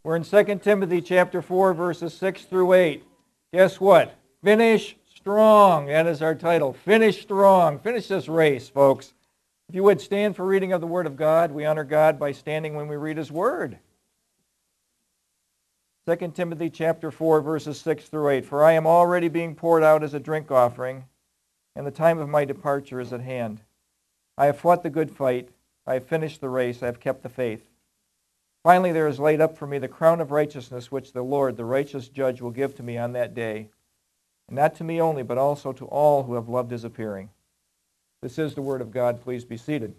We're in 2 Timothy chapter 4, verses 6 through 8. Guess what? Finish strong. That is our title. Finish strong. Finish this race, folks. If you would stand for reading of the Word of God, we honor God by standing when we read His Word. 2 Timothy chapter 4, verses 6 through 8. For I am already being poured out as a drink offering, and the time of my departure is at hand. I have fought the good fight. I have finished the race. I have kept the faith. Finally, there is laid up for me the crown of righteousness, which the Lord, the righteous judge, will give to me on that day. And not to me only, but also to all who have loved His appearing. This is the Word of God. Please be seated.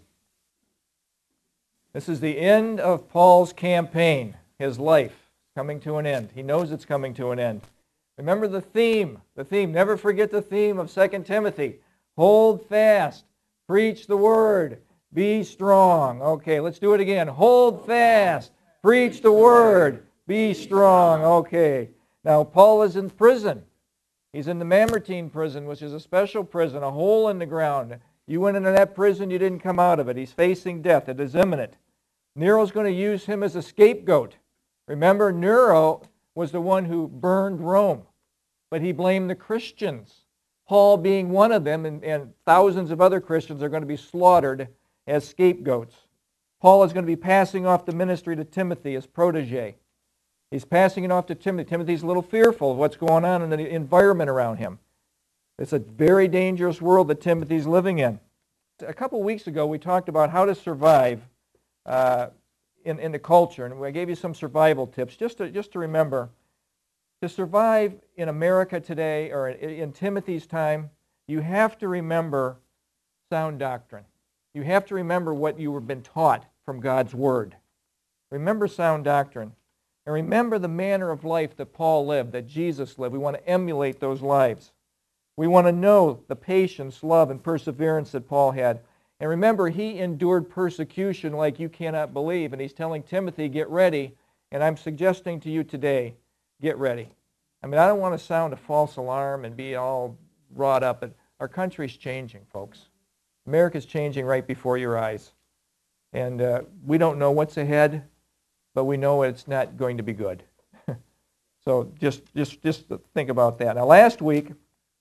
This is the end of Paul's campaign, his life coming to an end. He knows it's coming to an end. Remember the theme. Never forget the theme of 2 Timothy. Hold fast. Preach the Word. Be strong. Okay, let's do it again. Hold fast. Preach the Word. Be strong. Okay. Now, Paul is in prison. He's in the Mamertine prison, which is a special prison, a hole in the ground. You went into that prison, you didn't come out of it. He's facing death. It is imminent. Nero's going to use him as a scapegoat. Remember, Nero was the one who burned Rome, but he blamed the Christians. Paul being one of them, and thousands of other Christians are going to be slaughtered as scapegoats. Paul is going to be passing off the ministry to Timothy, his protege. He's passing it off to Timothy. Timothy's a little fearful of what's going on in the environment around him. It's a very dangerous world that Timothy's living in. A couple weeks ago, we talked about how to survive in the culture, and I gave you some survival tips just to remember. To survive in America today, or in Timothy's time, you have to remember sound doctrine. You have to remember what you have been taught from God's Word. Remember sound doctrine. And remember the manner of life that Paul lived, that Jesus lived. We want to emulate those lives. We want to know the patience, love, and perseverance that Paul had. And remember, he endured persecution like you cannot believe. And he's telling Timothy, get ready. And I'm suggesting to you today, get ready. I mean, I don't want to sound a false alarm and be all wrought up, but our country's changing, folks. America's changing right before your eyes. And we don't know what's ahead, but we know it's not going to be good. So just think about that. Now, last week,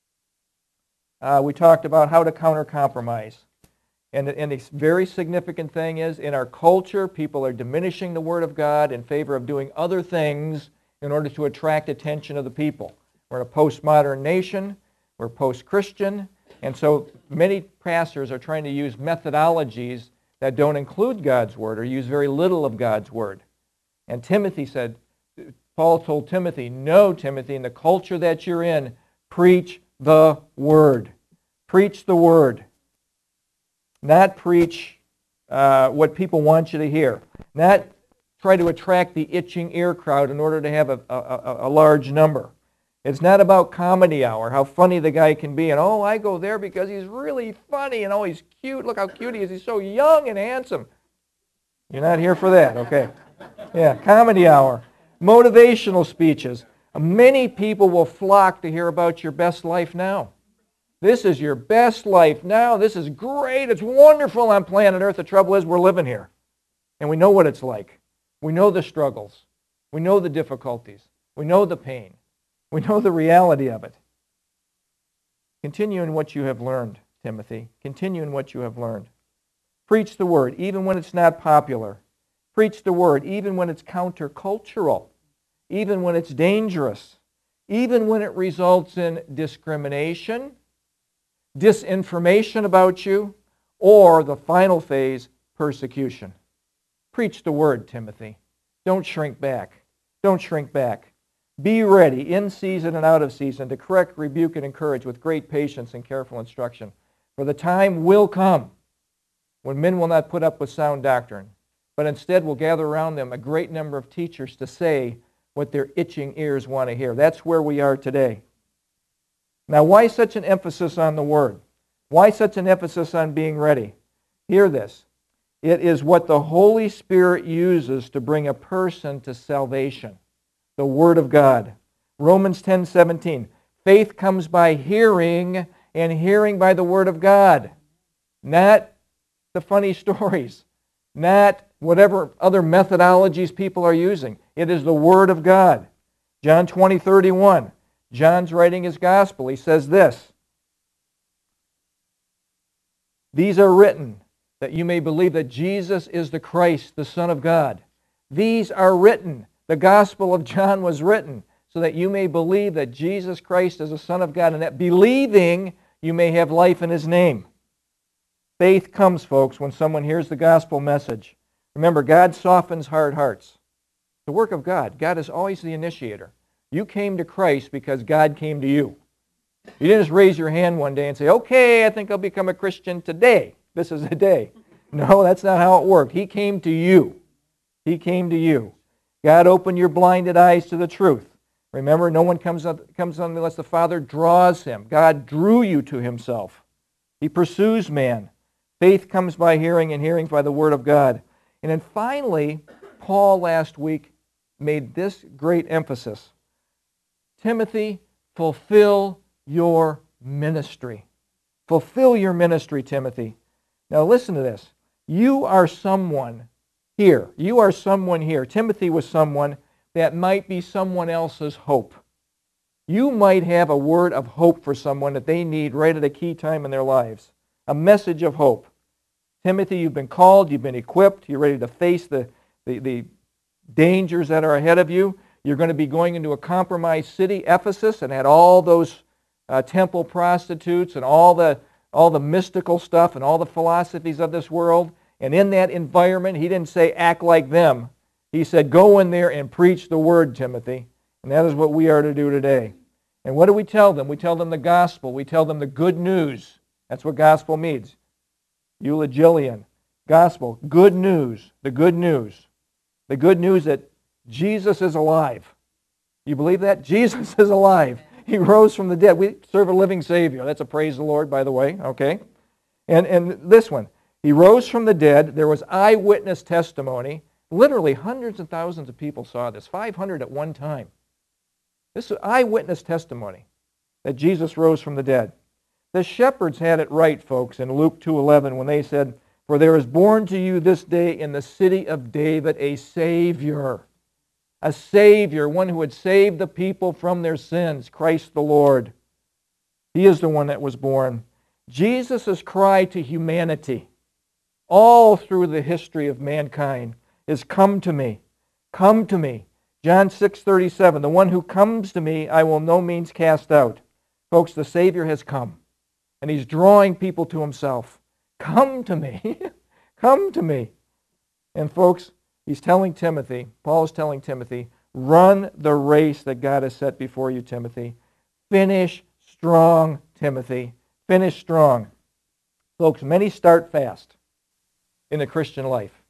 we talked about how to counter compromise. And a very significant thing is, in our culture, people are diminishing the Word of God in favor of doing other things in order to attract attention of the people. We're in a postmodern nation. We're post-Christian. And so many pastors are trying to use methodologies that don't include God's Word or use very little of God's Word. And Paul told Timothy, no, Timothy, in the culture that you're in, preach the Word. Preach the Word. Not preach what people want you to hear. Not try to attract the itching ear crowd in order to have a large number. It's not about comedy hour, how funny the guy can be. And, oh, I go there because he's really funny. And, oh, he's cute. Look how cute he is. He's so young and handsome. You're not here for that, okay? Yeah, comedy hour. Motivational speeches. Many people will flock to hear about your best life now. This is your best life now. This is great. It's wonderful on planet Earth. The trouble is we're living here. And we know what it's like. We know the struggles. We know the difficulties. We know the pain. We know the reality of it. Continue in what you have learned, Timothy. Continue in what you have learned. Preach the Word, even when it's not popular. Preach the Word, even when it's countercultural. Even when it's dangerous. Even when it results in discrimination, disinformation about you, or the final phase, persecution. Preach the Word, Timothy. Don't shrink back. Don't shrink back. Be ready, in season and out of season, to correct, rebuke, and encourage with great patience and careful instruction. For the time will come when men will not put up with sound doctrine, but instead will gather around them a great number of teachers to say what their itching ears want to hear. That's where we are today. Now, why such an emphasis on the Word? Why such an emphasis on being ready? Hear this. It is what the Holy Spirit uses to bring a person to salvation. The Word of God. Romans 10:17. Faith comes by hearing, and hearing by the Word of God. Not the funny stories. Not whatever other methodologies people are using. It is the Word of God. John 20:31. John's writing his gospel. He says this, "These are written that you may believe that Jesus is the Christ, the Son of God." These are written. The Gospel of John was written so that you may believe that Jesus Christ is the Son of God, and that believing you may have life in His name. Faith comes, folks, when someone hears the gospel message. Remember, God softens hard hearts. The work of God. God is always the initiator. You came to Christ because God came to you. You didn't just raise your hand one day and say, okay, I think I'll become a Christian today. This is the day. No, that's not how it worked. He came to you. He came to you. God opened your blinded eyes to the truth. Remember, no one comes on unless the Father draws him. God drew you to Himself. He pursues man. Faith comes by hearing, and hearing by the Word of God. And then finally, Paul last week made this great emphasis. Timothy, fulfill your ministry. Fulfill your ministry, Timothy. Now listen to this. You are someone here. You are someone here. Timothy was someone that might be someone else's hope. You might have a word of hope for someone that they need right at a key time in their lives. A message of hope. Timothy, you've been called, you've been equipped, you're ready to face the dangers that are ahead of you. You're going to be going into a compromised city, Ephesus, and had all those temple prostitutes and all the mystical stuff and all the philosophies of this world. And in that environment, he didn't say act like them. He said go in there and preach the word, Timothy. And that is what we are to do today. And what do we tell them? We tell them the gospel. We tell them the good news. That's what gospel means. Euangelion, gospel, good news, the good news. The good news that Jesus is alive. You believe that? Jesus is alive. He rose from the dead. We serve a living Savior. That's a praise the Lord, by the way, okay? And this one, He rose from the dead. There was eyewitness testimony. Literally hundreds and thousands of people saw this, 500 at one time. This is eyewitness testimony that Jesus rose from the dead. The shepherds had it right, folks, in Luke 2:11 when they said, "For there is born to you this day in the city of David a Savior." A Savior, one who would save the people from their sins, Christ the Lord. He is the one that was born. Jesus' cry to humanity, all through the history of mankind, is come to me. Come to me. John 6:37, the one who comes to me I will no means cast out. Folks, the Savior has come. And He's drawing people to Himself. Come to me. Come to me. And folks, he's telling Timothy, Paul is telling Timothy, run the race that God has set before you, Timothy. Finish strong, Timothy. Finish strong. Folks, many start fast in the Christian life.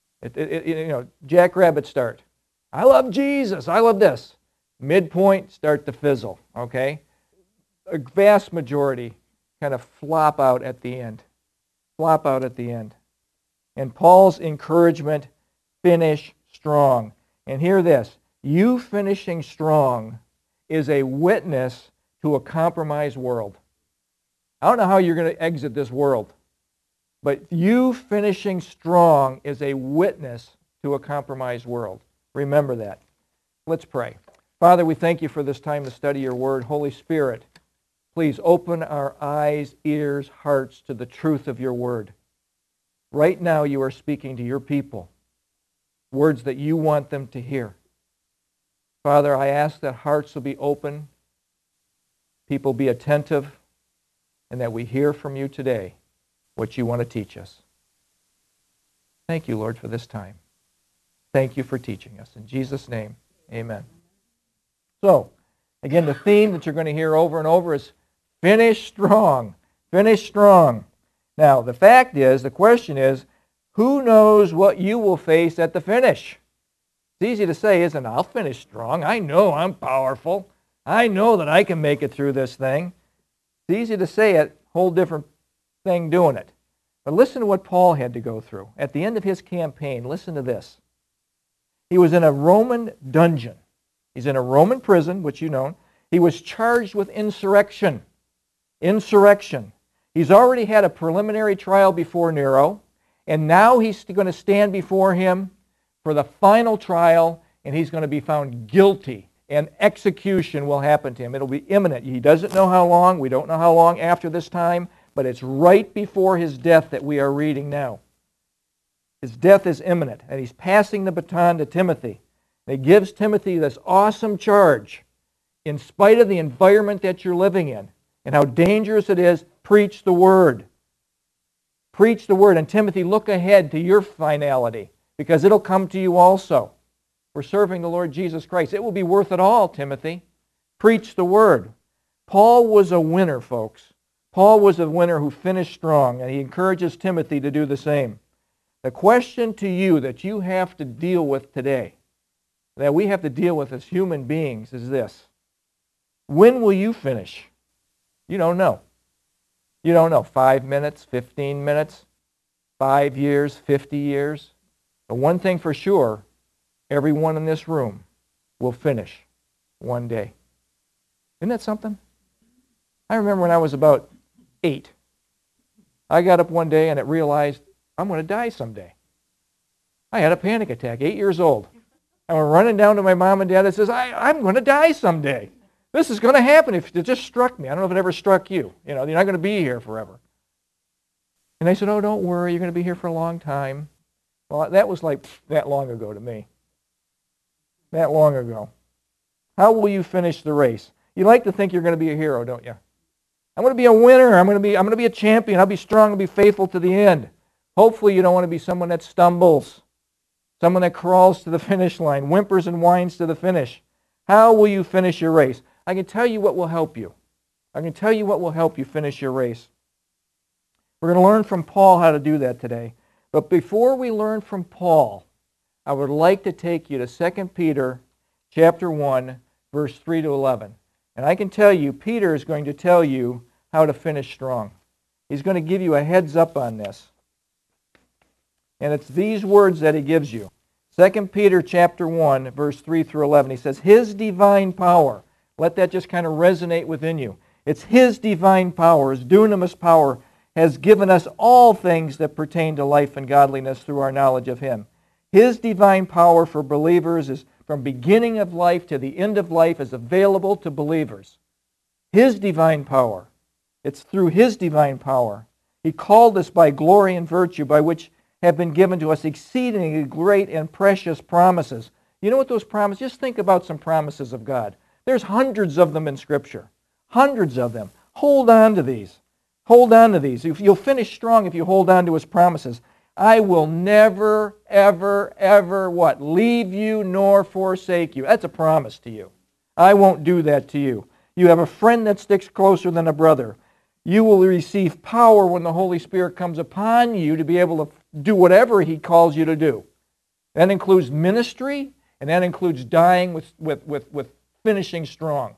Jackrabbit start. I love Jesus. I love this. Midpoint, start to fizzle, okay? A vast majority kind of flop out at the end. Flop out at the end. And Paul's encouragement, finish strong. And hear this, you finishing strong is a witness to a compromised world. I don't know how you're going to exit this world, but you finishing strong is a witness to a compromised world. Remember that. Let's pray. Father, we thank you for this time to study your word. Holy Spirit, please open our eyes, ears, hearts to the truth of your word. Right now you are speaking to your people, words that you want them to hear. Father, I ask that hearts will be open, people be attentive, and that we hear from you today what you want to teach us. Thank you, Lord, for this time. Thank you for teaching us. In Jesus' name, amen. So, again, the theme that you're going to hear over and over is finish strong. Finish strong. Now, the fact is, the question is, who knows what you will face at the finish? It's easy to say, isn't it? I'll finish strong. I know I'm powerful. I know that I can make it through this thing. It's easy to say it, whole different thing doing it. But listen to what Paul had to go through. At the end of his campaign, listen to this. He was in a Roman dungeon. He's in a Roman prison, which you know. He was charged with insurrection. Insurrection. He's already had a preliminary trial before Nero, and now he's going to stand before him for the final trial and he's going to be found guilty, and execution will happen to him. It'll be imminent. He doesn't know how long. We don't know how long after this time, but it's right before his death that we are reading now. His death is imminent, and he's passing the baton to Timothy. And he gives Timothy this awesome charge. In spite of the environment that you're living in and how dangerous it is, preach the Word. Preach the Word. And Timothy, look ahead to your finality, because it'll come to you also. For serving the Lord Jesus Christ. It will be worth it all, Timothy. Preach the Word. Paul was a winner, folks. Paul was a winner who finished strong, and he encourages Timothy to do the same. The question to you that you have to deal with today, that we have to deal with as human beings, is this. When will you finish? You don't know. You don't know. 5 minutes, 15 minutes, 5 years, 50 years. But one thing for sure, everyone in this room will finish one day. Isn't that something? I remember when I was about 8. I got up one day and it realized I'm going to die someday. I had a panic attack, 8 years old. I went running down to my mom and dad and says, I'm going to die someday. This is going to happen. If it just struck me. I don't know if it ever struck you. You know, you're not going to be here forever. And they said, oh, don't worry. You're going to be here for a long time. Well, that was like that long ago to me. That long ago. How will you finish the race? You like to think you're going to be a hero, don't you? I'm going to be a winner. I'm going to be a champion. I'll be strong and be faithful to the end. Hopefully you don't want to be someone that stumbles, someone that crawls to the finish line, whimpers and whines to the finish. How will you finish your race? I can tell you what will help you. I can tell you what will help you finish your race. We're going to learn from Paul how to do that today. But before we learn from Paul, I would like to take you to 2 Peter chapter 1, verse 3 to 11. And I can tell you, Peter is going to tell you how to finish strong. He's going to give you a heads up on this. And it's these words that he gives you. 2 Peter chapter 1, verse 3 through 11. He says, His divine power. Let that just kind of resonate within you. It's His divine power, His dunamis power, has given us all things that pertain to life and godliness through our knowledge of Him. His divine power for believers is from beginning of life to the end of life is available to believers. His divine power. It's through His divine power. He called us by glory and virtue, by which have been given to us exceedingly great and precious promises. You know what those promises? Just think about some promises of God. There's hundreds of them in Scripture. Hundreds of them. Hold on to these. Hold on to these. You'll finish strong if you hold on to His promises. I will never, ever, ever, what? Leave you nor forsake you. That's a promise to you. I won't do that to you. You have a friend that sticks closer than a brother. You will receive power when the Holy Spirit comes upon you to be able to do whatever He calls you to do. That includes ministry, and that includes dying with finishing strong.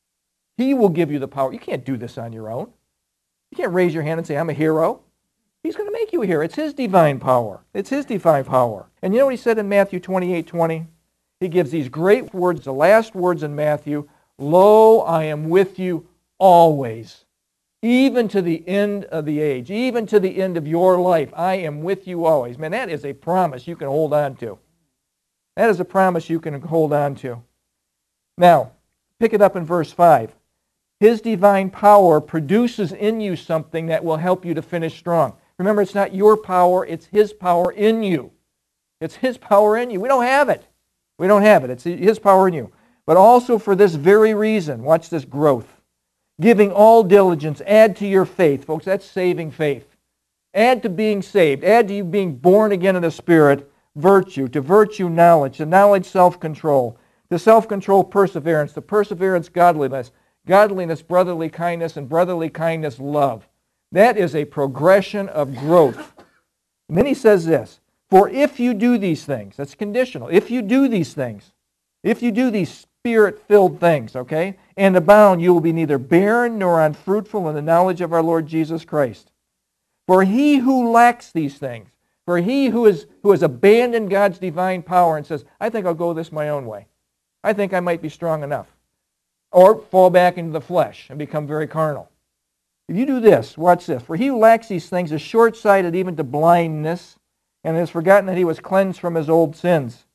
He will give you the power. You can't do this on your own. You can't raise your hand and say, I'm a hero. He's going to make you a hero. It's His divine power. It's His divine power. And you know what He said in Matthew 28:20? He gives these great words, the last words in Matthew, Lo, I am with you always, even to the end of the age, even to the end of your life. I am with you always. Man, that is a promise you can hold on to. That is a promise you can hold on to. Now, pick it up in verse 5. His divine power produces in you something that will help you to finish strong. Remember, it's not your power, it's His power in you. It's His power in you. We don't have it. We don't have it. It's His power in you. But also for this very reason, watch this growth. Giving all diligence, add to your faith. Folks, that's saving faith. Add to being saved. Add to you being born again in the Spirit, virtue. To virtue, knowledge. To knowledge, self-control. To self-control, perseverance. To perseverance, godliness. Godliness, brotherly kindness. And brotherly kindness, love. That is a progression of growth. And then he says this, for if you do these things, that's conditional. If you do these things, if you do these Spirit-filled things, okay, and abound, you will be neither barren nor unfruitful in the knowledge of our Lord Jesus Christ. For he who lacks these things, for he who has abandoned God's divine power and says, I think I'll go this my own way. I think I might be strong enough. Or fall back into the flesh and become very carnal. If you do this, watch this. For he who lacks these things is short-sighted even to blindness, and has forgotten that he was cleansed from his old sins.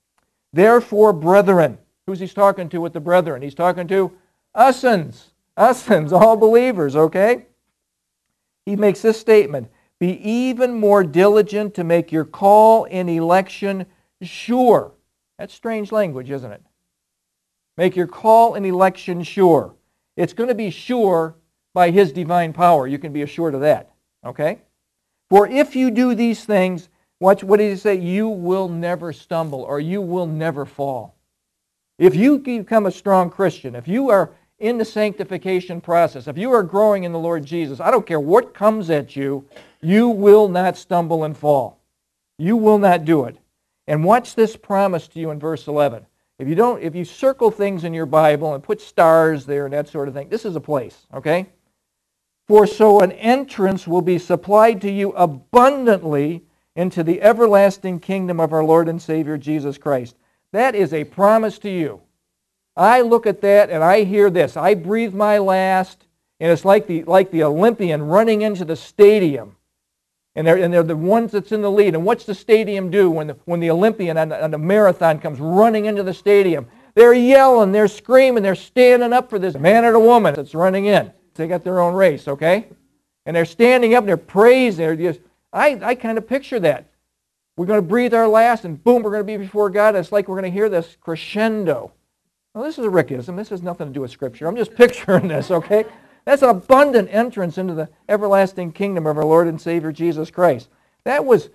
Therefore, brethren, who's he talking to with the brethren? He's talking to us'uns, all believers, okay? He makes this statement, be even more diligent to make your call and election sure. That's strange language, isn't it? Make your call and election sure. It's going to be sure by His divine power. You can be assured of that, okay? For if you do these things, what did he say? You will never stumble or you will never fall. If you become a strong Christian, if you are in the sanctification process, if you are growing in the Lord Jesus, I don't care what comes at you, you will not stumble and fall. You will not do it. And watch this promise to you in verse 11. If you circle things in your Bible and put stars there and that sort of thing, this is a place, okay? For so an entrance will be supplied to you abundantly into the everlasting kingdom of our Lord and Savior Jesus Christ. That is a promise to you. I look at that and I hear this. I breathe my last, and it's like the Olympian running into the stadium. And they're the ones that's in the lead. And what's the stadium do when the Olympian on the marathon comes running into the stadium? They're yelling, they're screaming, they're standing up for this man or the woman that's running in. They got their own race, okay? And they're standing up and they're praising. I kind of picture that. We're going to breathe our last and boom, we're going to be before God. It's like we're going to hear this crescendo. Well, this is a Rickism. This has nothing to do with Scripture. I'm just picturing this, okay? That's an abundant entrance into the everlasting kingdom of our Lord and Savior Jesus Christ. That was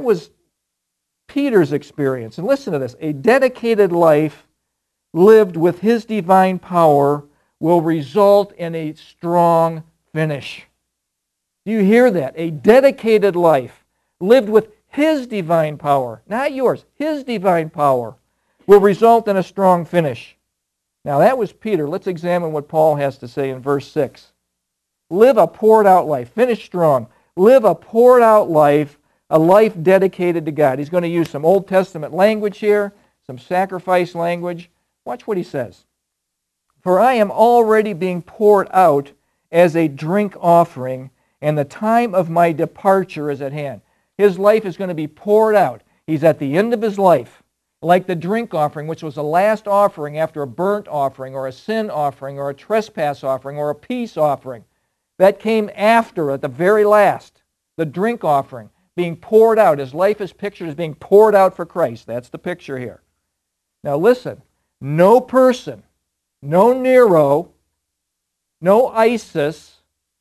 Peter's experience. And listen to this. A dedicated life lived with His divine power will result in a strong finish. Do you hear that? A dedicated life lived with His divine power, not yours, His divine power, will result in a strong finish. Now that was Peter. Let's examine what Paul has to say in verse 6. Live a poured out life. Finish strong. Live a poured out life, a life dedicated to God. He's going to use some Old Testament language here, some sacrifice language. Watch what he says. For I am already being poured out as a drink offering, and the time of my departure is at hand. His life is going to be poured out. He's at the end of his life. Like the drink offering, which was the last offering after a burnt offering or a sin offering or a trespass offering or a peace offering. That came after, at the very last, the drink offering being poured out. His life is pictured as being poured out for Christ. That's the picture here. Now listen, no person, no Nero, no ISIS,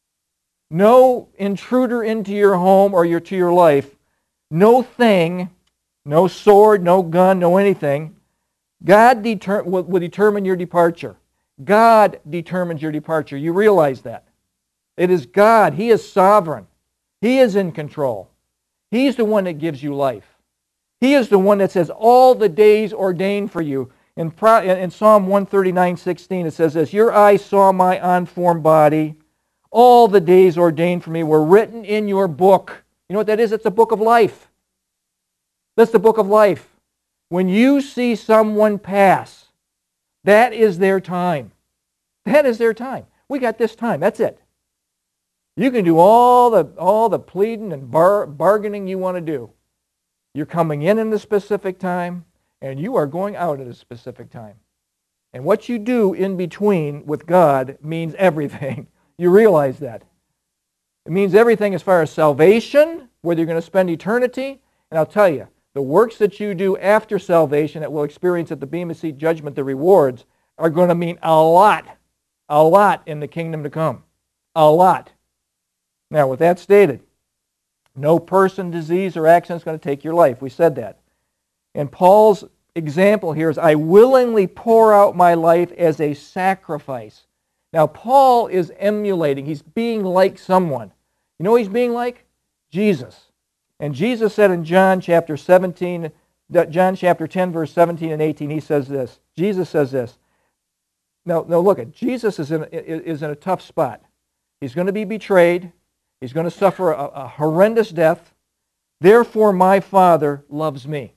no intruder into your home or to your life, no thing, no sword, no gun, no anything. God will determine your departure. God determines your departure. You realize that. It is God. He is sovereign. He is in control. He's the one that gives you life. He is the one that says, all the days ordained for you. In Psalm 139:16 it says this, your eyes saw my unformed body. All the days ordained for me were written in your book. You know what that is? It's a book of life. That's the book of life. When you see someone pass, that is their time. That is their time. We got this time. That's it. You can do all the pleading and bargaining you want to do. You're coming in a specific time, and you are going out at a specific time. And what you do in between with God means everything. You realize that. It means everything as far as salvation, whether you're going to spend eternity, and I'll tell you, the works that you do after salvation that we'll experience at the Bema Seat Judgment, the rewards, are going to mean a lot in the kingdom to come. A lot. Now, with that stated, no person, disease, or accident is going to take your life. We said that. And Paul's example here is, I willingly pour out my life as a sacrifice. Now, Paul is emulating. He's being like someone. You know who he's being like? Jesus. And Jesus said in John chapter 10, verse 17 and 18, he says this. Jesus says this. Now look at Jesus is in a tough spot. He's going to be betrayed. He's going to suffer a horrendous death. Therefore, my Father loves me.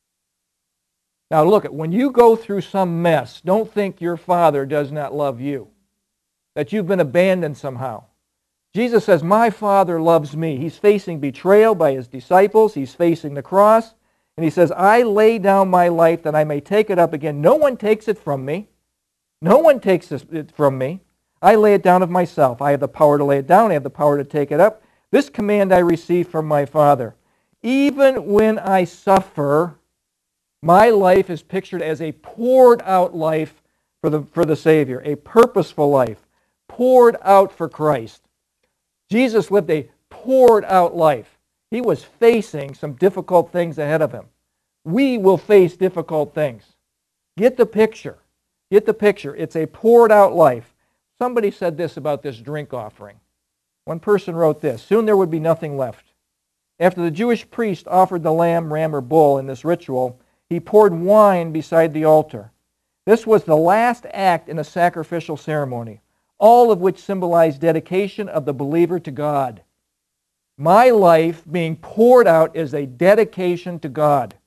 Now look at, when you go through some mess, don't think your Father does not love you, that you've been abandoned somehow. Jesus says, my Father loves me. He's facing betrayal by His disciples. He's facing the cross. And he says, I lay down my life that I may take it up again. No one takes it from me. No one takes it from me. I lay it down of myself. I have the power to lay it down. I have the power to take it up. This command I received from my Father. Even when I suffer, my life is pictured as a poured out life for the Savior, a purposeful life, poured out for Christ. Jesus lived a poured out life. He was facing some difficult things ahead of him. We will face difficult things. Get the picture. Get the picture. It's a poured out life. Somebody said this about this drink offering. One person wrote this, soon there would be nothing left. After the Jewish priest offered the lamb, ram, or bull in this ritual, he poured wine beside the altar. This was the last act in a sacrificial ceremony, all of which symbolized dedication of the believer to God. My life being poured out is a dedication to God.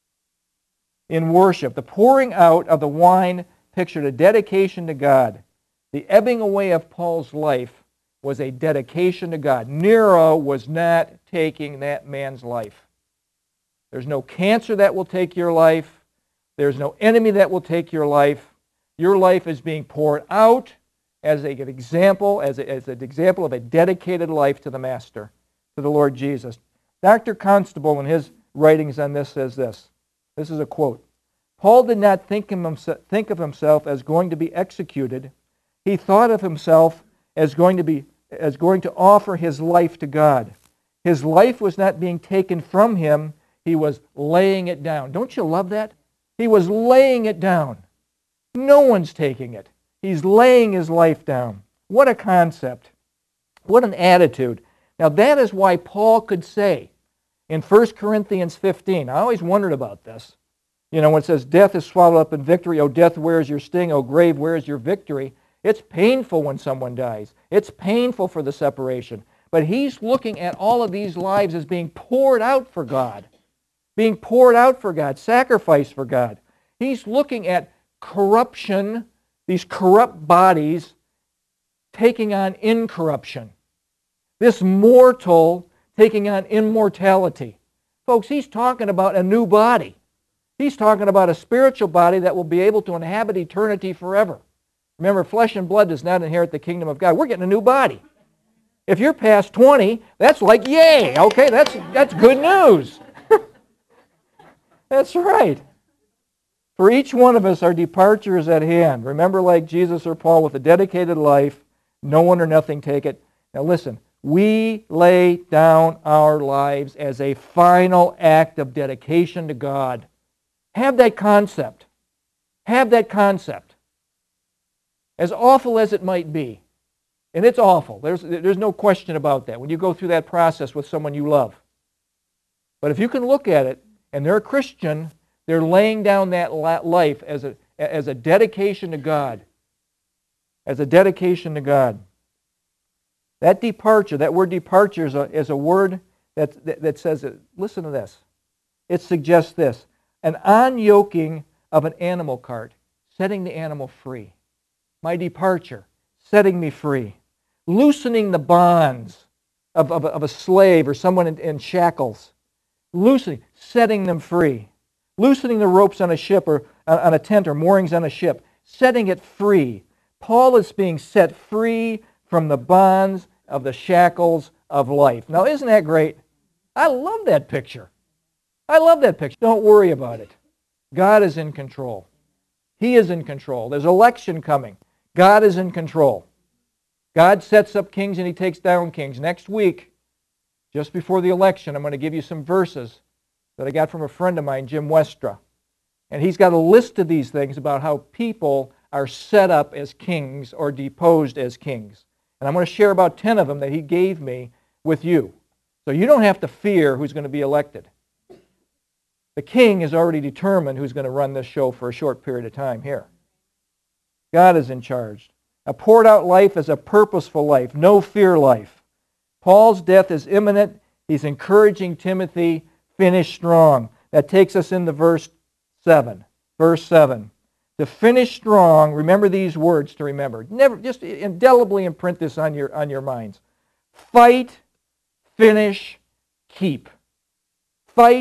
In worship, the pouring out of the wine pictured a dedication to God. The ebbing away of Paul's life was a dedication to God. Nero was not taking that man's life. There's no cancer that will take your life. There's no enemy that will take your life. Your life is being poured out as an example, as an example of a dedicated life to the Master, to the Lord Jesus. Dr. Constable, in his writings on this, says this. This is a quote. Paul did not think of himself as going to be executed. He thought of himself as going to offer his life to God. His life was not being taken from him. He was laying it down. Don't you love that? He was laying it down. No one's taking it. He's laying his life down. What a concept. What an attitude. Now that is why Paul could say in 1 Corinthians 15, I always wondered about this. You know, when it says, death is swallowed up in victory, O death, where is your sting? O grave, where is your victory? It's painful when someone dies. It's painful for the separation. But he's looking at all of these lives as being poured out for God. Being poured out for God, sacrificed for God. He's looking at corruption, these corrupt bodies taking on incorruption. This mortal taking on immortality. Folks, he's talking about a new body. He's talking about a spiritual body that will be able to inhabit eternity forever. Remember, flesh and blood does not inherit the kingdom of God. We're getting a new body. If you're past 20, that's like, yay, okay, that's good news. That's right. For each one of us, our departure is at hand. Remember, like Jesus or Paul, with a dedicated life, no one or nothing take it. Now listen, we lay down our lives as a final act of dedication to God. Have that concept. Have that concept. As awful as it might be, and it's awful, there's no question about that when you go through that process with someone you love. But if you can look at it, and they're a Christian, they're laying down that life as a dedication to God. As a dedication to God. That departure, that word departure is a word that says, listen to this. It suggests this. An unyoking of an animal cart, setting the animal free. My departure, setting me free. Loosening the bonds of a slave or someone in shackles. Loosening, setting them free. Loosening the ropes on a ship or on a tent or moorings on a ship. Setting it free. Paul is being set free from the bonds of the shackles of life. Now, isn't that great? I love that picture. I love that picture. Don't worry about it. God is in control. He is in control. There's election coming. God is in control. God sets up kings and He takes down kings. Next week, just before the election, I'm going to give you some verses that I got from a friend of mine, Jim Westra. And he's got a list of these things about how people are set up as kings or deposed as kings. And I'm going to share about 10 of them that he gave me with you. So you don't have to fear who's going to be elected. The king has already determined who's going to run this show for a short period of time here. God is in charge. A poured out life is a purposeful life, no fear life. Paul's death is imminent. He's encouraging Timothy, finish strong. That takes us into verse 7. Verse 7. To finish strong, remember these words to remember. Never, just indelibly imprint this on your minds. Fight, finish, keep. Fight,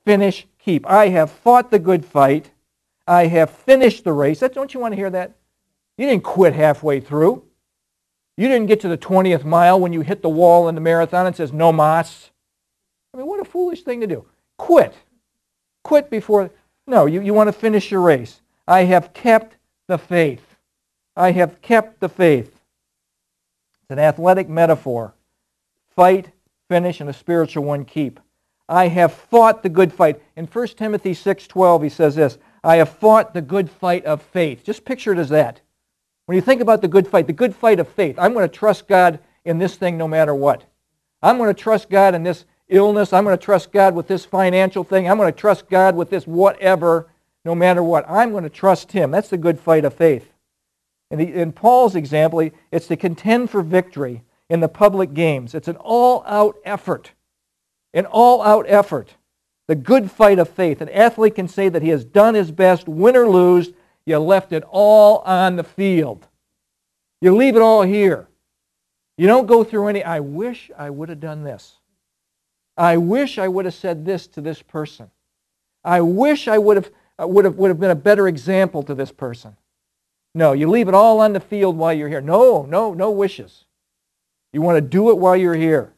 finish, keep. I have fought the good fight. I have finished the race. Don't you want to hear that? You didn't quit halfway through. You didn't get to the 20th mile when you hit the wall in the marathon and says, no mas. I mean, what a foolish thing to do. Quit. Quit before. No, you want to finish your race. I have kept the faith. I have kept the faith. It's an athletic metaphor. Fight, finish, and a spiritual one, keep. I have fought the good fight. In 1 Timothy 6:12, he says this, I have fought the good fight of faith. Just picture it as that. When you think about the good fight of faith, I'm going to trust God in this thing no matter what. I'm going to trust God in this illness. I'm going to trust God with this financial thing. I'm going to trust God with this whatever, no matter what. I'm going to trust Him. That's the good fight of faith. In Paul's example, it's to contend for victory in the public games. It's an all-out effort. An all-out effort. The good fight of faith. An athlete can say that he has done his best, win or lose. You left it all on the field. You leave it all here. You don't go through any, I wish I would have done this. I wish I would have said this to this person. I wish I would have been a better example to this person. No, you leave it all on the field while you're here. No wishes. You want to do it while you're here.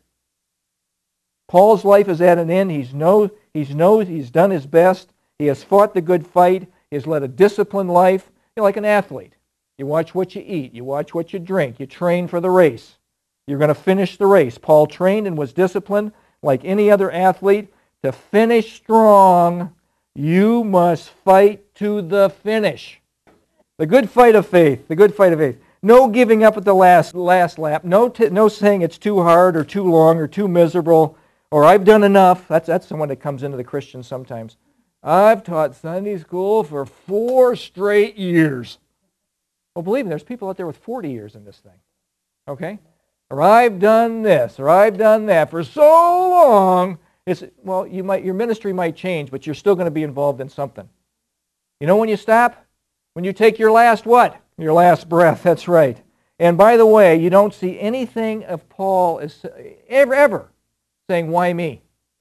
Paul's life is at an end. He's done his best. He has fought the good fight. He has led a disciplined life. You're like an athlete. You watch what you eat. You watch what you drink. You train for the race. You're going to finish the race. Paul trained and was disciplined like any other athlete. To finish strong, you must fight to the finish. The good fight of faith. The good fight of faith. No giving up at the last lap. No saying it's too hard or too long or too miserable or I've done enough. That's the one that comes into the Christian sometimes. I've taught Sunday school for 4 straight years. Well, believe me, there's people out there with 40 years in this thing. Okay? Or I've done this, or I've done that for so long. Your ministry might change, but you're still going to be involved in something. You know when you stop? When you take your last what? Your last breath, that's right. And by the way, you don't see anything of Paul as ever saying, why me?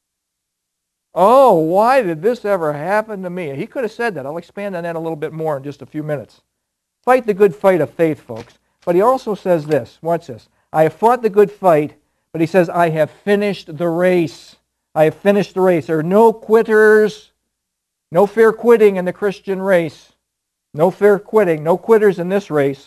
Oh, why did this ever happen to me? He could have said that. I'll expand on that a little bit more in just a few minutes. Fight the good fight of faith, folks. But he also says this. Watch this. I have fought the good fight, but he says, I have finished the race. I have finished the race. There are no quitters, no fair quitting in the Christian race. No fair quitting, no quitters in this race.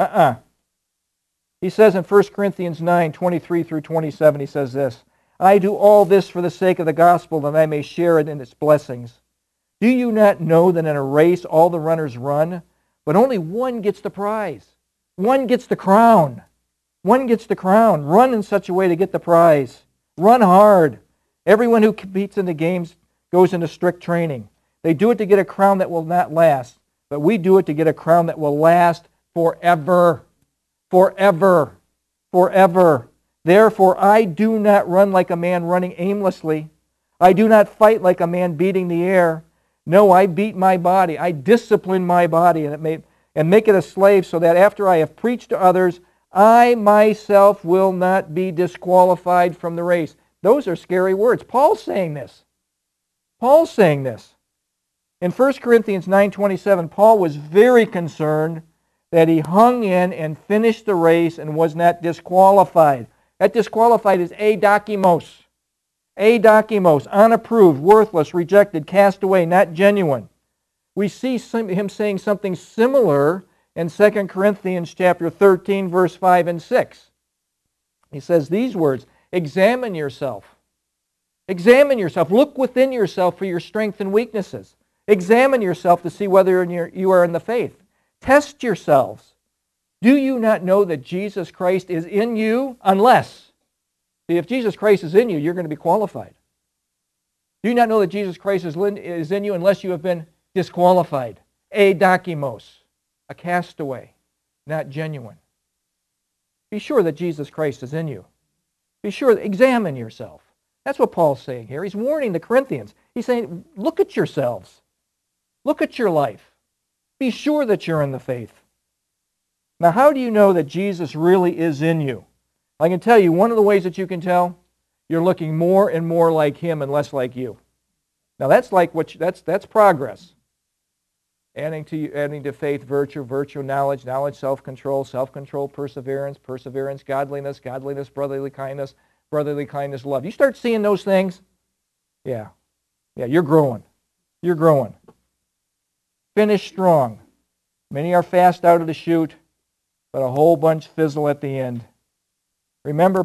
He says in 1 Corinthians 9:23 through 27, he says this, I do all this for the sake of the gospel, that I may share it in its blessings. Do you not know that in a race all the runners run, but only one gets the prize? One gets the crown. One gets the crown. Run in such a way to get the prize. Run hard. Everyone who competes in the games goes into strict training. They do it to get a crown that will not last, but we do it to get a crown that will last forever. Forever. Forever. Therefore, I do not run like a man running aimlessly. I do not fight like a man beating the air. No, I beat my body. I discipline my body and make it a slave so that after I have preached to others, I myself will not be disqualified from the race. Those are scary words. Paul's saying this. Paul's saying this. In 1 Corinthians 9:27, Paul was very concerned that he hung in and finished the race and was not disqualified. That disqualified is adokimos. Adokimos, unapproved, worthless, rejected, cast away, not genuine. We see him saying something similar in 2 Corinthians chapter 13, verse 5 and 6. He says these words, examine yourself. Examine yourself. Look within yourself for your strengths and weaknesses. Examine yourself to see whether you are in the faith. Test yourselves. Do you not know that Jesus Christ is in you? Unless, if Jesus Christ is in you, you're going to be qualified. Do you not know that Jesus Christ is in you unless you have been disqualified? Adokimos, a castaway, not genuine. Be sure that Jesus Christ is in you. Be sure, examine yourself. That's what Paul's saying here. He's warning the Corinthians. He's saying, look at yourselves. Look at your life. Be sure that you're in the faith. Now, how do you know that Jesus really is in you? I can tell you, one of the ways that you can tell, you're looking more and more like Him and less like you. Now that's like that's progress. Adding to faith, virtue, knowledge, self-control, perseverance, godliness, brotherly kindness, love. You start seeing those things, yeah, you're growing. You're growing. Finish strong. Many are fast out of the chute, but a whole bunch fizzle at the end. Remember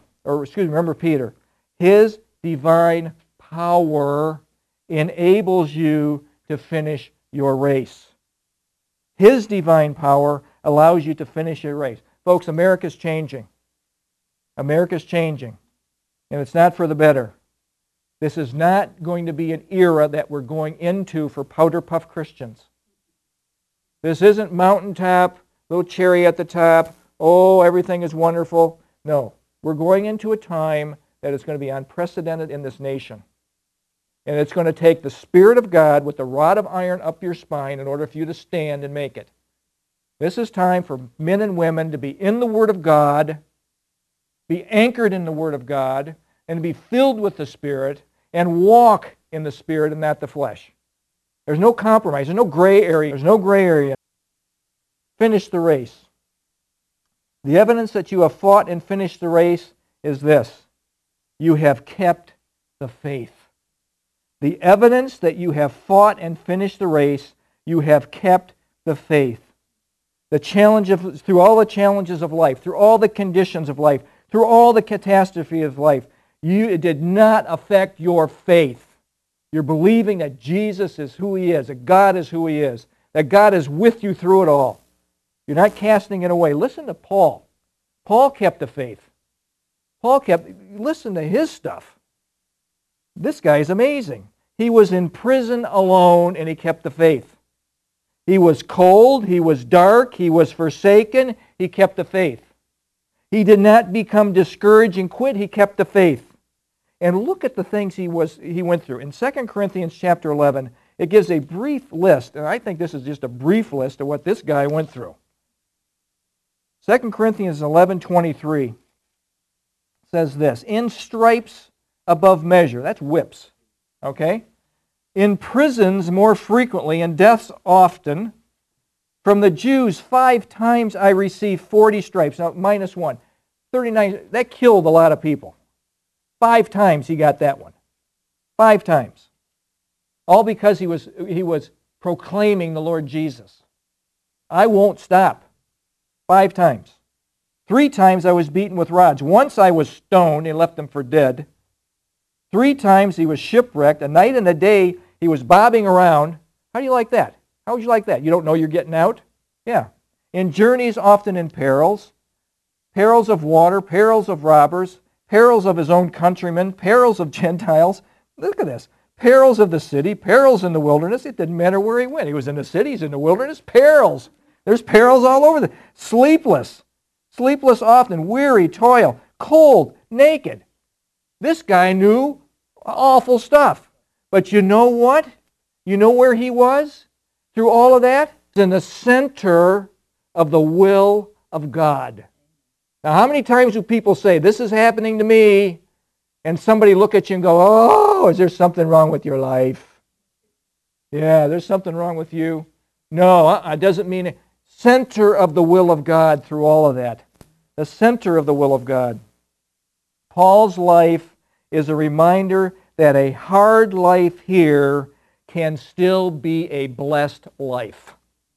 Peter. His divine power enables you to finish your race. His divine power allows you to finish your race. Folks, America's changing. America's changing. And it's not for the better. This is not going to be an era that we're going into for powder puff Christians. This isn't mountaintop, little cherry at the top, oh, everything is wonderful. No, we're going into a time that is going to be unprecedented in this nation. And it's going to take the Spirit of God with the rod of iron up your spine in order for you to stand and make it. This is time for men and women to be in the Word of God, be anchored in the Word of God, and be filled with the Spirit, and walk in the Spirit and not the flesh. There's no compromise. There's no gray area. There's no gray area. Finish the race. The evidence that you have fought and finished the race is this. You have kept the faith. The evidence that you have fought and finished the race, you have kept the faith. Through all the challenges of life, through all the conditions of life, through all the catastrophe of life, it did not affect your faith. You're believing that Jesus is who He is, that God is who He is, that God is with you through it all. You're not casting it away. Listen to Paul. Paul kept the faith. Listen to his stuff. This guy is amazing. He was in prison alone and he kept the faith. He was cold, he was dark, he was forsaken, he kept the faith. He did not become discouraged and quit, he kept the faith. And look at the things he went through. In 2 Corinthians chapter 11, it gives a brief list, and I think this is just a brief list of what this guy went through. 2 Corinthians 11:23 says this, in stripes above measure, that's whips, okay? In prisons more frequently, and deaths often. From the Jews 5 times I received 40 stripes. Now, minus 1. 39, that killed a lot of people. 5 times he got that one. 5 times. All because he was proclaiming the Lord Jesus. I won't stop. 5 times. 3 times I was beaten with rods. Once I was stoned and left them for dead. 3 times he was shipwrecked. A night and a day he was bobbing around. How do you like that? How would you like that? You don't know you're getting out? Yeah. In journeys often in perils. Perils of water, perils of robbers, perils of his own countrymen, perils of Gentiles. Look at this. Perils of the city, perils in the wilderness. It didn't matter where he went. He was in the city, he's in the wilderness. Perils. There's perils all over. Sleepless. Sleepless often, weary, toil, cold, naked. This guy knew awful stuff. But you know what? You know where he was through all of that? He's in the center of the will of God. Now, how many times do people say, this is happening to me, and somebody look at you and go, oh, is there something wrong with your life? Yeah, there's something wrong with you. No, it doesn't mean it. Center of the will of God through all of that. The center of the will of God. Paul's life is a reminder that a hard life here can still be a blessed life.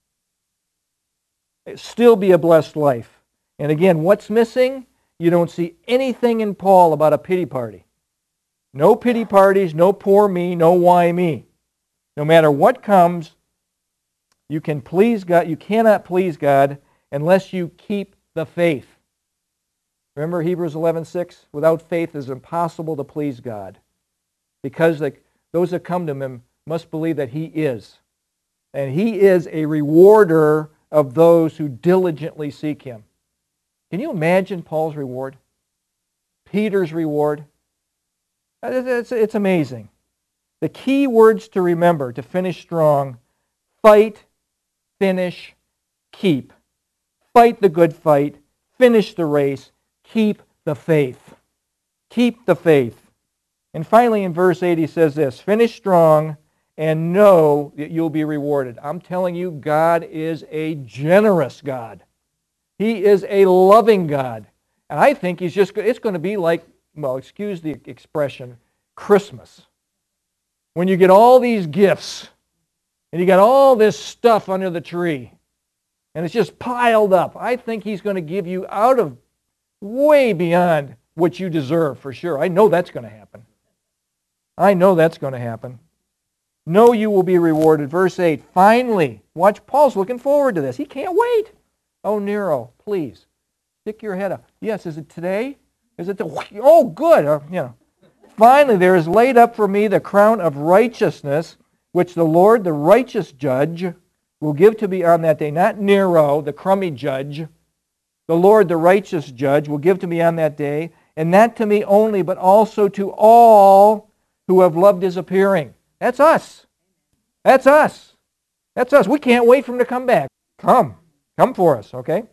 It still be a blessed life. And again, what's missing? You don't see anything in Paul about a pity party. No pity parties, no poor me, no why me. No matter what comes, you can please God. You cannot please God unless you keep the faith. Remember Hebrews 11:6? Without faith it is impossible to please God. Because those that come to Him must believe that He is. And He is a rewarder of those who diligently seek Him. Can you imagine Paul's reward? Peter's reward? It's amazing. The key words to remember to finish strong: fight, finish, keep. Fight the good fight, finish the race, keep the faith. Keep the faith. And finally in verse 8 he says this, finish strong and know that you'll be rewarded. I'm telling you, God is a generous God. He is a loving God. And I think it's going to be like, well, excuse the expression, Christmas. When you get all these gifts and you got all this stuff under the tree and it's just piled up, I think He's going to give you out of way beyond what you deserve for sure. I know that's going to happen. I know that's going to happen. Know you will be rewarded. Verse 8, finally, watch, Paul's looking forward to this. He can't wait. Oh, Nero, please, stick your head up. Yes, is it today? Is it oh, good. Finally, there is laid up for me the crown of righteousness, which the Lord, the righteous judge, will give to me on that day. Not Nero, the crummy judge. The Lord, the righteous judge, will give to me on that day, and not to me only, but also to all who have loved His appearing. That's us. That's us. That's us. We can't wait for Him to come back. Come for us, okay?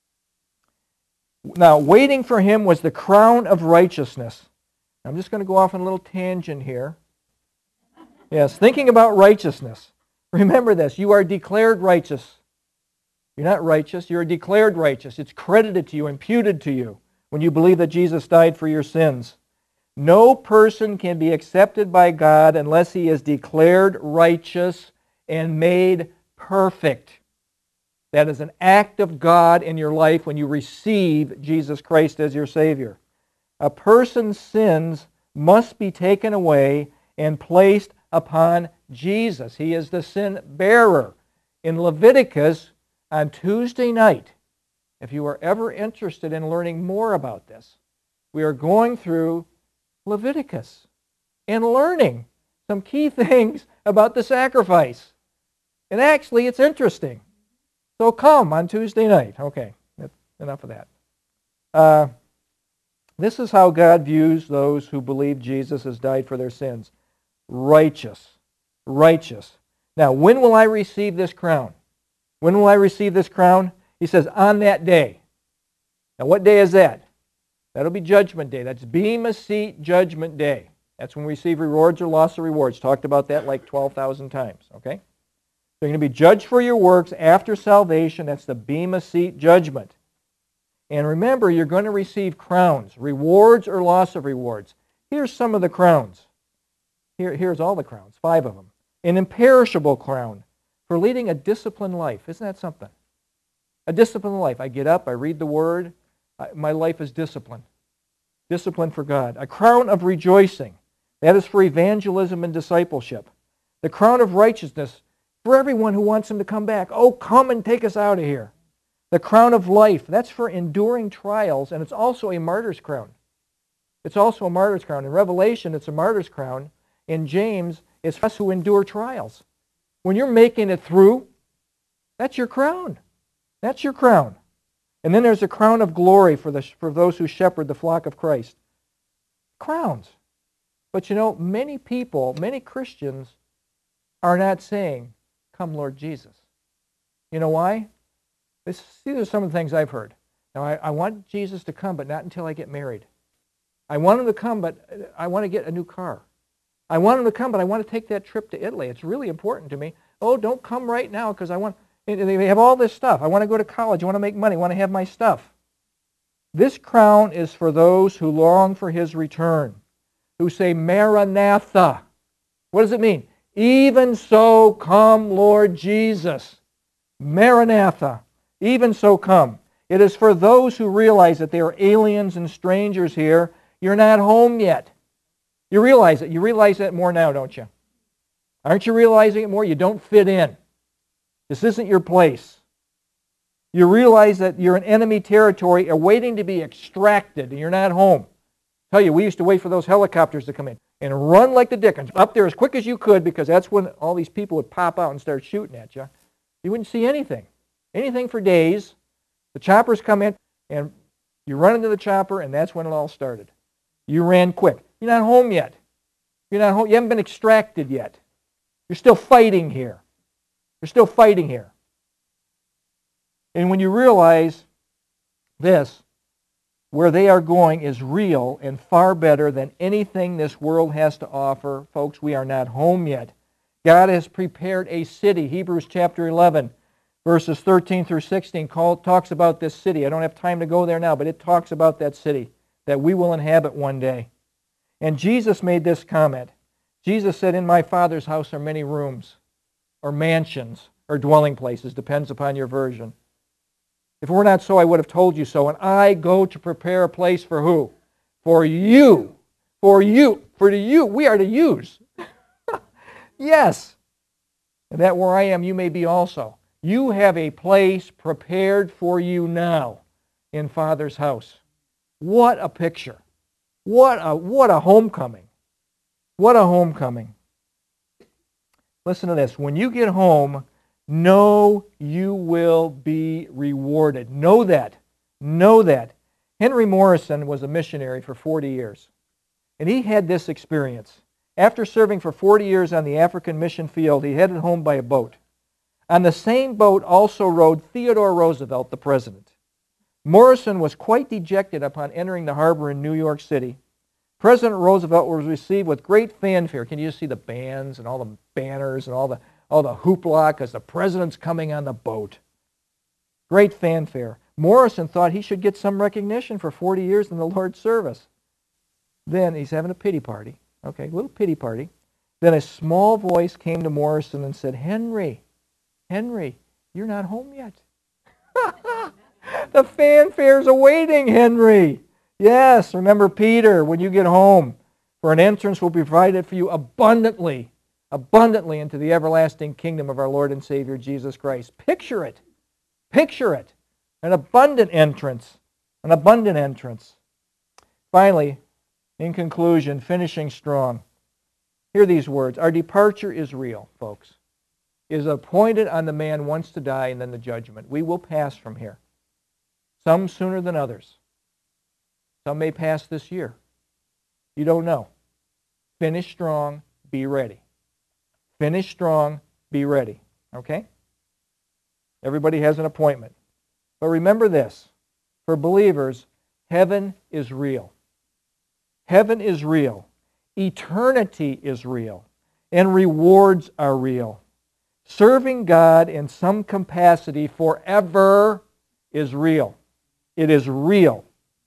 Now, waiting for Him was the crown of righteousness. I'm just going to go off on a little tangent here. Yes, thinking about righteousness. Remember this, you are declared righteous. You're not righteous, you're declared righteous. It's credited to you, imputed to you, when you believe that Jesus died for your sins. No person can be accepted by God unless he is declared righteous and made perfect. That is an act of God in your life when you receive Jesus Christ as your Savior. A person's sins must be taken away and placed upon Jesus. He is the sin bearer. In Leviticus, on Tuesday night, if you are ever interested in learning more about this, we are going through Leviticus and learning some key things about the sacrifice. And actually, it's interesting. So come on Tuesday night. Okay, enough of that. This is how God views those who believe Jesus has died for their sins. Righteous. Righteous. Now, when will I receive this crown? When will I receive this crown? He says, on that day. Now, what day is that? That'll be Judgment Day. That's Bema Seat Judgment Day. That's when we receive rewards or loss of rewards. Talked about that like 12,000 times, okay? So you're going to be judged for your works after salvation. That's the Bema Seat Judgment. And remember, you're going to receive crowns, rewards or loss of rewards. Here's some of the crowns. Here's all the crowns, 5 of them. An imperishable crown for leading a disciplined life. Isn't that something? A disciplined life. I get up, I read the Word. My life is disciplined. Discipline for God. A crown of rejoicing. That is for evangelism and discipleship. The crown of righteousness for everyone who wants Him to come back. Oh, come and take us out of here. The crown of life. That's for enduring trials, and it's also a martyr's crown. It's also a martyr's crown. In Revelation, it's a martyr's crown. In James, it's us who endure trials. When you're making it through, that's your crown. That's your crown. And then there's a crown of glory for those who shepherd the flock of Christ. Crowns. But you know, many people, many Christians are not saying, come Lord Jesus. You know why? These are some of the things I've heard. Now, I want Jesus to come, but not until I get married. I want Him to come, but I want to get a new car. I want Him to come, but I want to take that trip to Italy. It's really important to me. Oh, don't come right now because I want... They have all this stuff. I want to go to college. I want to make money. I want to have my stuff. This crown is for those who long for His return, who say, Maranatha. What does it mean? Even so come, Lord Jesus. Maranatha. Even so come. It is for those who realize that they are aliens and strangers here. You're not home yet. You realize it. You realize that more now, don't you? Aren't you realizing it more? You don't fit in. This isn't your place. You realize that you're in enemy territory awaiting to be extracted, and you're not home. I tell you, we used to wait for those helicopters to come in and run like the dickens up there as quick as you could, because that's when all these people would pop out and start shooting at you. You wouldn't see anything for days. The choppers come in, and you run into the chopper, and that's when it all started. You ran quick. You're not home yet. You're not home. You haven't been extracted yet. You're still fighting here. You're still fighting here. And when you realize this, where they are going is real and far better than anything this world has to offer. Folks, we are not home yet. God has prepared a city. Hebrews chapter 11, verses 13 through 16 talks about this city. I don't have time to go there now, but it talks about that city that we will inhabit one day. And Jesus made this comment. Jesus said, "In my Father's house are many rooms," or mansions, or dwelling places, depends upon your version. If it were not so, I would have told you so. And I go to prepare a place for who? For you. For you. For you. We are to use. Yes. And that where I am, you may be also. You have a place prepared for you now in Father's house. What a picture. What a homecoming. What a homecoming. Listen to this. When you get home, know you will be rewarded. Know that. Know that. Henry Morrison was a missionary for 40 years. And he had this experience. After serving for 40 years on the African mission field, he headed home by a boat. On the same boat also rode Theodore Roosevelt, the president. Morrison was quite dejected upon entering the harbor in New York City. President Roosevelt was received with great fanfare. Can you just see the bands and all the banners and all the hoopla because the president's coming on the boat? Great fanfare. Morrison thought he should get some recognition for 40 years in the Lord's service. Then he's having a pity party. Okay, a little pity party. Then a small voice came to Morrison and said, Henry, you're not home yet. The fanfare's awaiting, Henry. Yes, remember Peter, when you get home, for an entrance will be provided for you abundantly into the everlasting kingdom of our Lord and Savior Jesus Christ. Picture it. Picture it. An abundant entrance. An abundant entrance. Finally, in conclusion, finishing strong. Hear these words. Our departure is real, folks. It is appointed on the man once to die and then the judgment. We will pass from here. Some sooner than others. Some may pass this year. You don't know. Finish strong, be ready. Finish strong, be ready. Okay? Everybody has an appointment. But remember this. For believers, heaven is real. Heaven is real. Eternity is real. And rewards are real. Serving God in some capacity forever is real. It is real.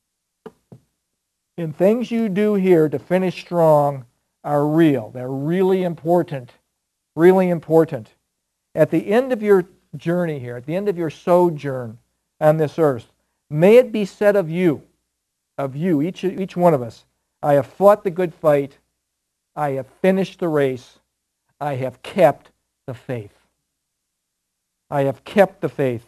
And things you do here to finish strong are real. They're really important. Really important. At the end of your journey here, at the end of your sojourn on this earth, may it be said of you, each one of us, I have fought the good fight, I have finished the race, I have kept the faith. I have kept the faith.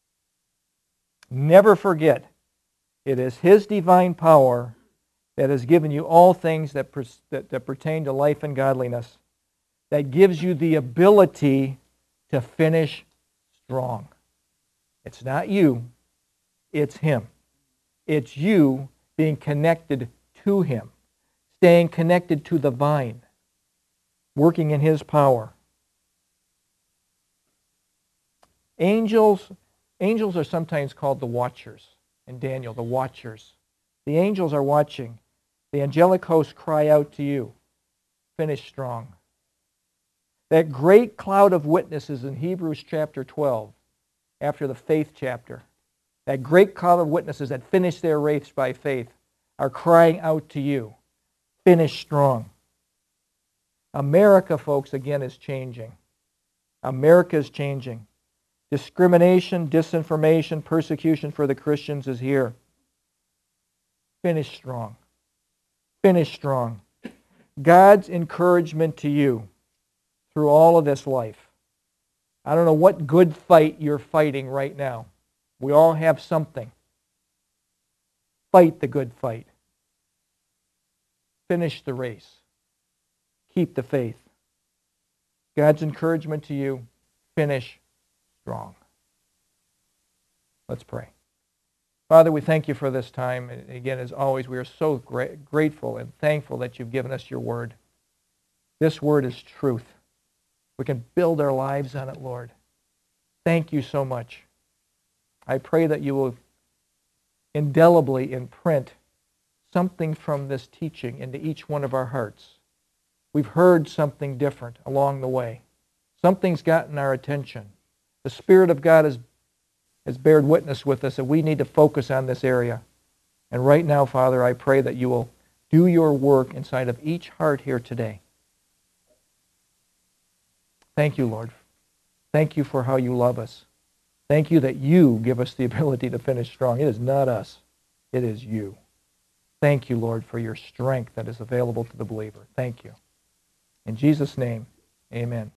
Never forget, it is His divine power that has given you all things that pertain to life and godliness, that gives you the ability to finish strong. It's not you, it's Him. It's you being connected to Him, staying connected to the vine, working in His power. Angels are sometimes called the watchers. In Daniel, the watchers. The angels are watching. The angelic hosts cry out to you, finish strong. That great cloud of witnesses in Hebrews chapter 12, after the faith chapter, that great cloud of witnesses that finish their race by faith are crying out to you, finish strong. America, folks, again is changing. America is changing. Discrimination, disinformation, persecution for the Christians is here. Finish strong. Finish strong. God's encouragement to you through all of this life. I don't know what good fight you're fighting right now. We all have something. Fight the good fight. Finish the race. Keep the faith. God's encouragement to you, finish strong. Let's pray. Father, we thank you for this time. And again, as always, we are so grateful and thankful that you've given us your word. This word is truth. We can build our lives on it, Lord. Thank you so much. I pray that you will indelibly imprint something from this teaching into each one of our hearts. We've heard something different along the way. Something's gotten our attention. The Spirit of God has bared witness with us that we need to focus on this area. And right now, Father, I pray that you will do your work inside of each heart here today. Thank you, Lord. Thank you for how you love us. Thank you that you give us the ability to finish strong. It is not us. It is you. Thank you, Lord, for your strength that is available to the believer. Thank you. In Jesus' name, amen.